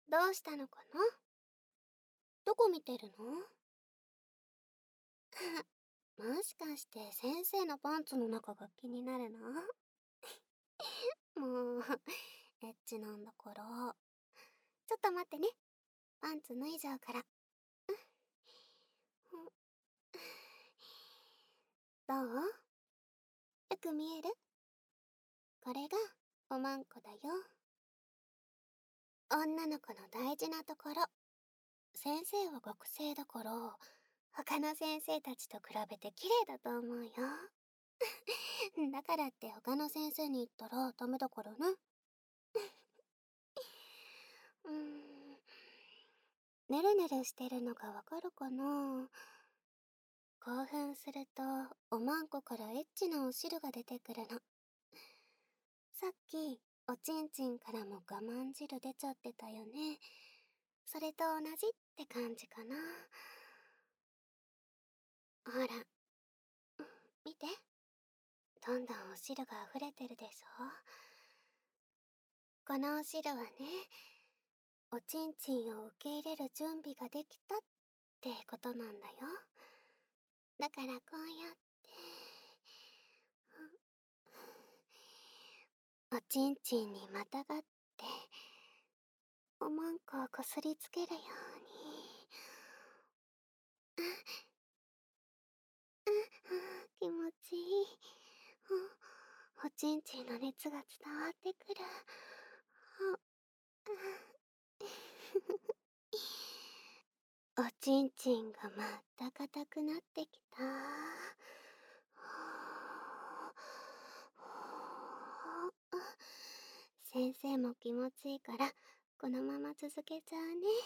どうしたのかな？どこ見てるの？もしかして先生のパンツの中が気になるの？もう、エッチなんだから。ちょっと待ってね。パンツ脱いじゃうから。どう？よく見える？これがおまんこだよ。女の子の大事なところ。先生は学生だから、他の先生たちと比べて綺麗だと思うよ。だからって他の先生に言ったらダメだからね。うーん。ねるねるしてるのがわかるかな？興奮すると、おまんこからエッチなお汁が出てくるの。さっき、おちんちんからも我慢汁出ちゃってたよね。それと同じって感じかな。ほら、見て。どんどんお汁が溢れてるでしょ。このお汁はね、おちんちんを受け入れる準備ができたってことなんだよ。だからこうやって、おちんちんにまたがって、おまんこをこすりつけるように。気持ちいい。おちんちんの熱が伝わってくる。おちんちんがまた硬くなってきた。先生も気持ちいいからこのまま続けちゃうね。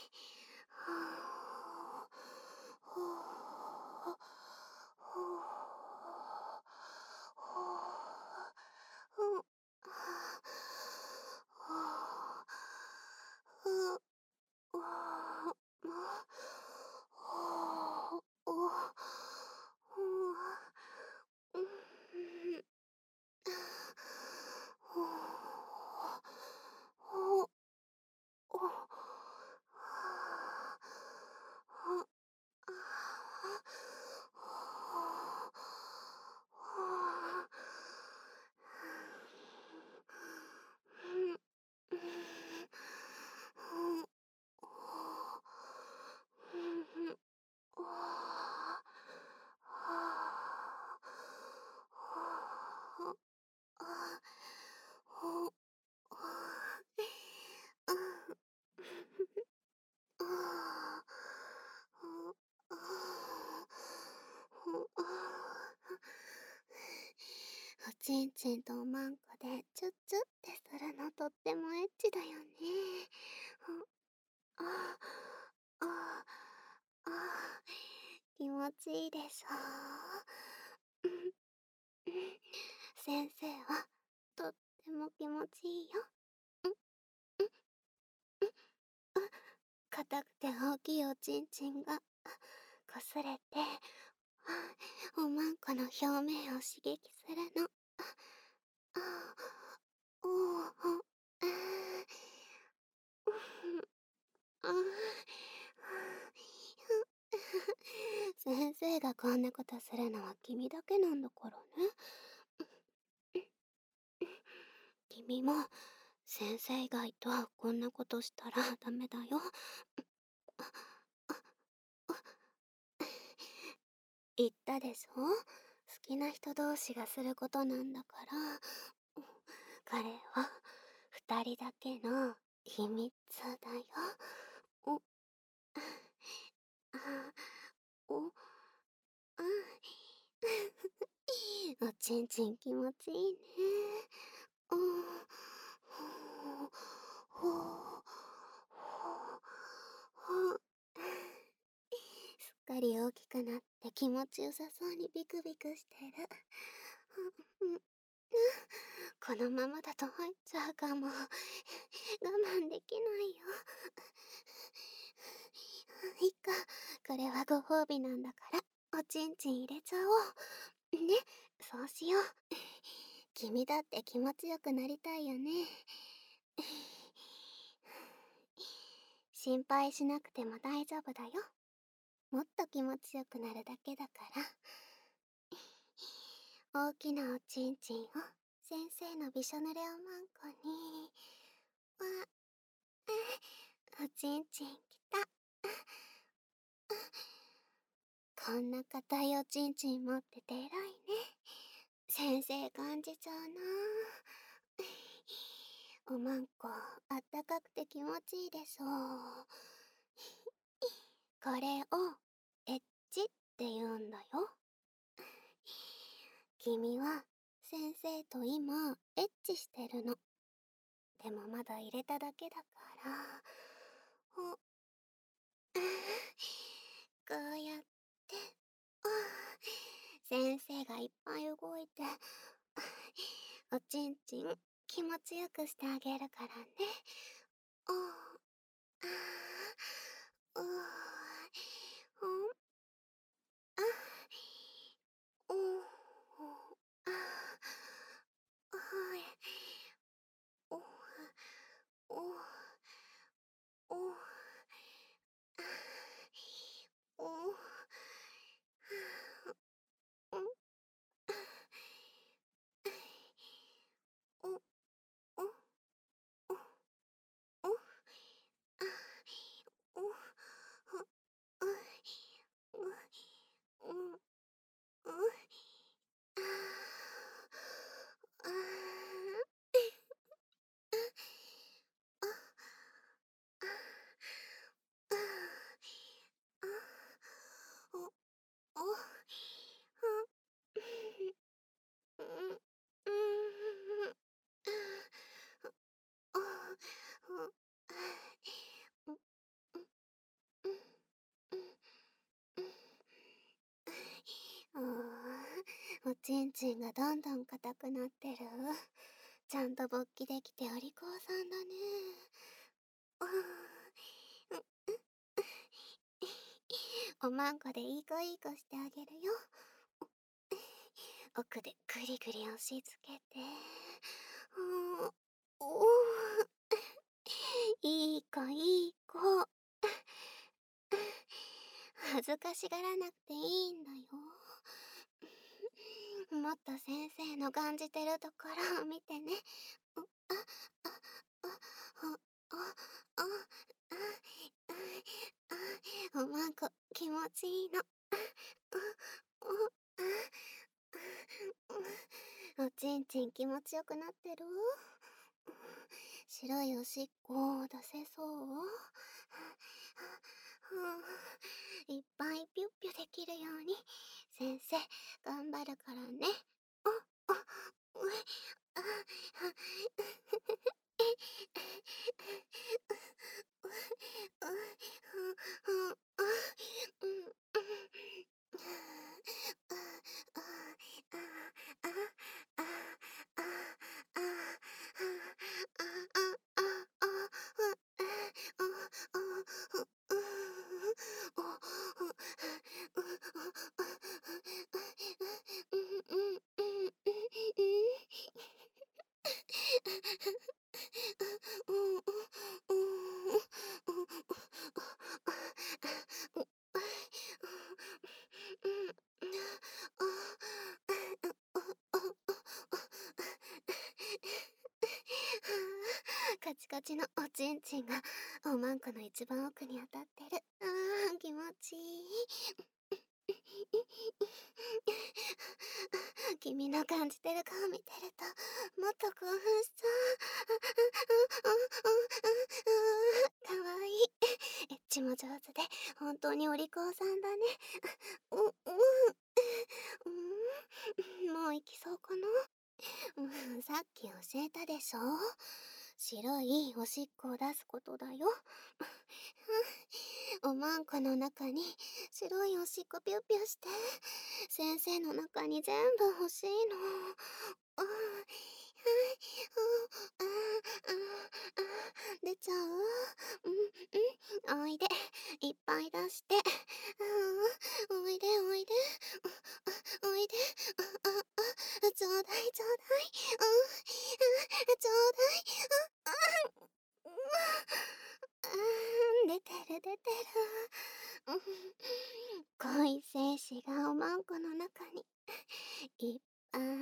おちんちんとおまんこでチュッチュってするのとってもエッチだよね。ああああ、気持ちいいでしょ？先生はとっても気持ちいいよ。硬くて大きいおちんちんがこすれて、おまんこの表面を刺激するの。おお、先生がこんなことするのは君だけなんだからね。君も先生以外とこんなことしたらダメだよ。言ったでしょ？好きな人同士がすることなんだから。これは二人だけの秘密だよ。お、あ、お、あ、おちんちん気持ちいいね。うん、ほう、ほう、すっかり大きくなって気持ちよさそうにビクビクしてる。このままだと入っちゃうかも。我慢できないよ。いっか、これはご褒美なんだから、おちんちん入れちゃおう。ね、そうしよう。君だって気持ちよくなりたいよね。 心配しなくても大丈夫だよ。もっと気持ちよくなるだけだから。大きなおちんちんを先生のびしょ濡れおまんこに。わ、おちんちんきた。こんな硬いおちんちん持ってて偉いね。先生感じちゃうな。おまんこあったかくて気持ちいいでしょう。これをエッチって言うんだよ。君は先生と今エッチしてるの。でもまだ入れただけだから。こうやって、先生がいっぱい動いて、おちんちん気持ちよくしてあげるからね。おあおおあおあおおおおおちんちんがどんどん硬くなってる。ちゃんと勃起できてお利口さんだね。おまんこでいい子いい子してあげるよ。奥でグリグリ押し付けて。おいい子いい子。恥ずかしがらなくていいんだよ。もっと先生の感じてるところを見てね。おまんこ気持ちいいの。おちんちん気持ちよくなってる？白いおしっこ出せそう？いっぱいピュッピュできるように先生頑張るからね。カチカチのおちんちんがおまんこの一番奥に当たってる。気持ちいい。君の感じてる顔見てるともっと興奮しちゃう。かわいい。エッチも上手で本当にお利口さんだね。もう行きそうかな。さっき教えたでしょ。白いおしっこを出すことだよ。おまんこの中に白いおしっこピュッピュして先生の中に全部欲しいの。出ちゃう？おいで、いっぱい出して。おいでおいで。おいで。ちょうだいちょうだい。ちょうだい。出出てる。濃い精子がおまんこの中にいっぱい。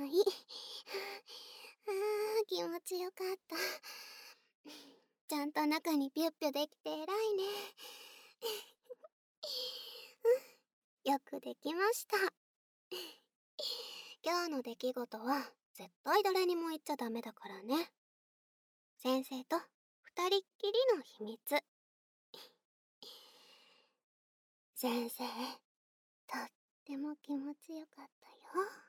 気持ちよかった。ちゃんと中にピュッピュできて偉いね。よくできました。今日の出来事は絶対誰にも言っちゃダメだからね。先生と二人っきりの秘密。先生、とっても気持ちよかったよ。